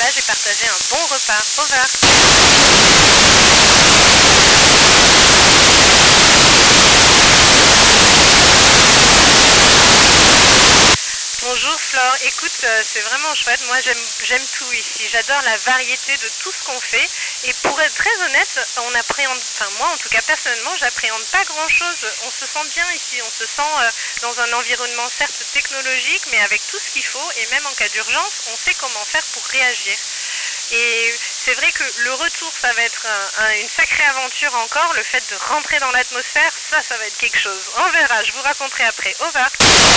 j'ai partagé un bon repas. Over. Bonjour Flore, écoute, c'est vraiment chouette, moi j'aime tout ici, j'adore la variété de tout ce qu'on fait et pour être très honnête, on appréhende, enfin moi en tout cas personnellement, j'appréhende pas grand chose, on se sent bien ici, on se sent dans un environnement certes technologique mais avec tout ce qu'il faut et même en cas d'urgence, on sait comment faire pour réagir. Et c'est vrai que le retour, ça va être une sacrée aventure encore, le fait de rentrer dans l'atmosphère, ça va être quelque chose. On verra, je vous raconterai après. Over.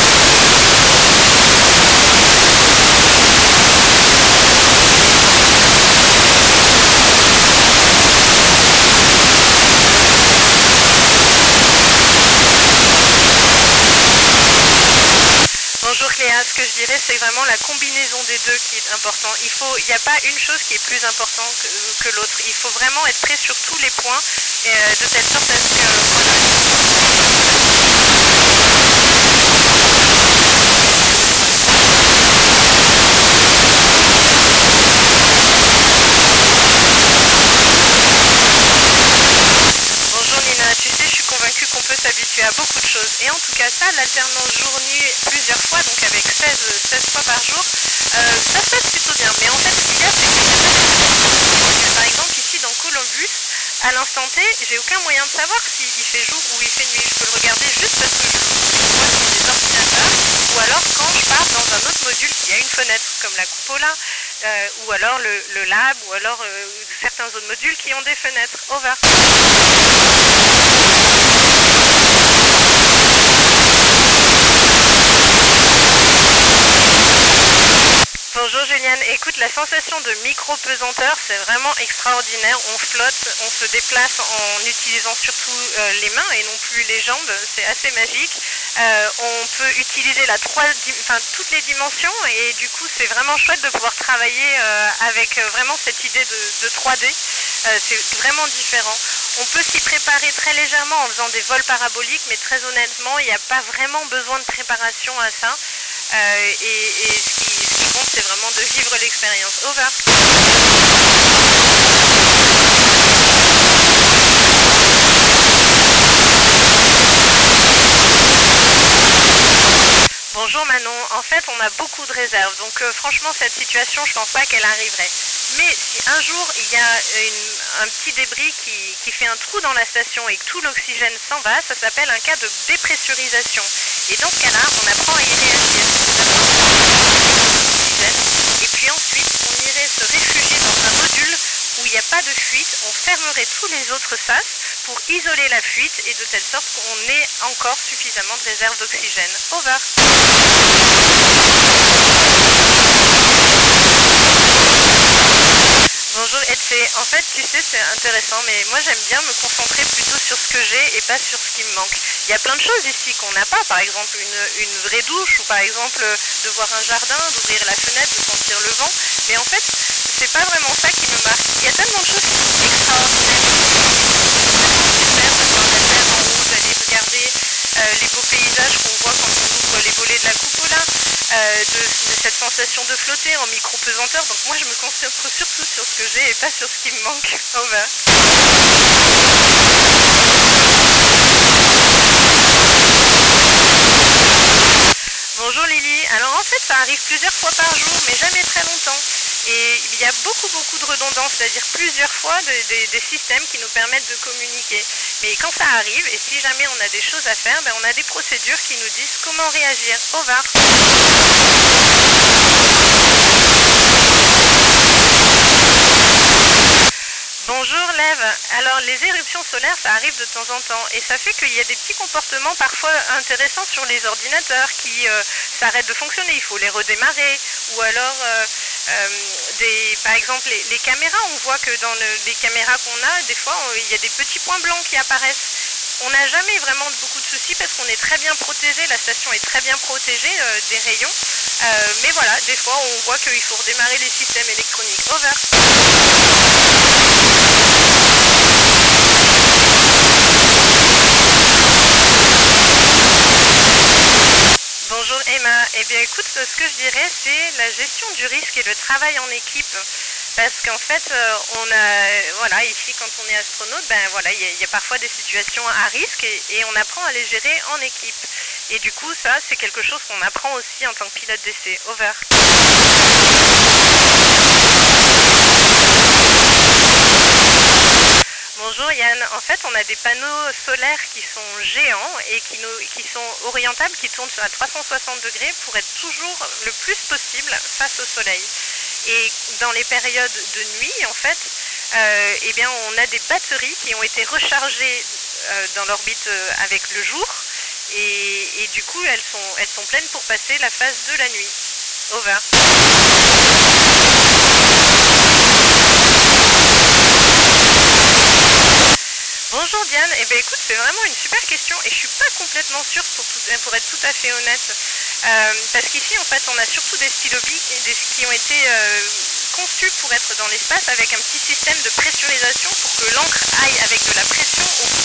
Bonjour Cléa, ce que je dirais c'est vraiment la combinaison des deux qui est important. Il n'y a pas une chose qui est plus importante que l'autre. Il faut vraiment être prêt sur tous les points et de telle sorte à ce Bonjour Nina, tu sais, je suis convaincue qu'on peut s'habituer à beaucoup de choses. Et en tout cas, ça, l'alternance jour-nuit plusieurs fois, donc avec 16 fois par jour, ça se passe plutôt bien. Mais en fait, ce qu'il y a, c'est que par exemple, ici dans Columbus, à l'instant T, j'ai aucun moyen de savoir s'il fait jour ou il fait nuit. Je peux le regarder juste parce que je vois sur mes ordinateurs, ou alors quand je pars dans un autre module qui a une fenêtre, comme la Cupola, ou alors le lab, ou alors certains autres modules qui ont des fenêtres. Over. Bonjour Juliane, écoute, la sensation de micro-pesanteur, c'est vraiment extraordinaire. On flotte, on se déplace en utilisant surtout les mains et non plus les jambes, c'est assez magique. On peut utiliser toutes les dimensions et du coup c'est vraiment chouette de pouvoir travailler avec vraiment cette idée de 3D. C'est vraiment différent. On peut s'y préparer très légèrement en faisant des vols paraboliques, mais très honnêtement, il n'y a pas vraiment besoin de préparation à ça. Ce qui compte, c'est vraiment de vivre l'expérience. Over. Bonjour Manon, en fait on a beaucoup de réserves, donc franchement cette situation je pense pas qu'elle arriverait. Mais si un jour il y a un petit débris qui fait un trou dans la station et que tout l'oxygène s'en va, ça s'appelle un cas de dépressurisation. Et dans ce cas-là, on apprend à y réagir. Et puis ensuite, on irait se réfugier dans un module où il n'y a pas de fuite, on fermerait tous les autres sas pour isoler la fuite et de telle sorte qu'on ait encore suffisamment de réserve d'oxygène. Over. Bonjour Etsé, en fait tu sais c'est intéressant mais moi j'aime bien me concentrer plutôt sur ce que j'ai et pas sur ce qui me manque. Il y a plein de choses ici qu'on n'a pas, par exemple une vraie douche ou par exemple de voir un jardin, d'ouvrir la fenêtre, de sentir le vent, mais en fait c'est pas vraiment ça qui me marque. Il y a tellement de choses qui sont extraordinaires ici, c'est vraiment super de voir la tête en haut, d'aller regarder les beaux paysages qu'on voit quand on ouvre les volets de la cupola, de cette sensation de flotter en micro-pesanteur. Donc moi je me concentre surtout sur ce que j'ai et pas sur ce qui me manque. Over. Bonjour Lily, alors en fait ça arrive plusieurs fois par jour mais jamais très longtemps. Et il y a beaucoup de redondance, c'est-à-dire plusieurs fois des systèmes qui nous permettent de communiquer. Mais quand ça arrive, et si jamais on a des choses à faire, ben on a des procédures qui nous disent comment réagir. Over. Bonjour Lève. Alors les éruptions solaires, ça arrive de temps en temps et ça fait qu'il y a des petits comportements parfois intéressants sur les ordinateurs qui s'arrêtent de fonctionner. Il faut les redémarrer ou alors par exemple les caméras. On voit que dans les caméras qu'on a, des fois il y a des petits points blancs qui apparaissent. On n'a jamais vraiment beaucoup de soucis parce qu'on est très bien protégé, la station est très bien protégée des rayons. Mais voilà, des fois on voit qu'il faut redémarrer les systèmes électroniques. Over. Bonjour Emma, eh bien écoute, ce que je dirais, c'est la gestion du risque et le travail en équipe. Parce qu'en fait, voilà, ici, quand on est astronaute, ben voilà, il y a parfois des situations à risque et on apprend à les gérer en équipe. Et du coup, ça, c'est quelque chose qu'on apprend aussi en tant que pilote d'essai. Over. Bonjour Yann, en fait on a des panneaux solaires qui sont géants et qui sont orientables, qui tournent à 360 degrés pour être toujours le plus possible face au soleil. Et dans les périodes de nuit, en fait, eh bien, on a des batteries qui ont été rechargées dans l'orbite avec le jour et du coup elles sont pleines pour passer la phase de la nuit. Over. Bonjour Diane, eh bien écoute, c'est vraiment une super question et je suis pas complètement sûre pour être tout à fait honnête. Parce qu'ici en fait on a surtout des stylobies qui ont été conçus pour être dans l'espace avec un petit système de pressurisation pour que l'encre aille avec de la pression au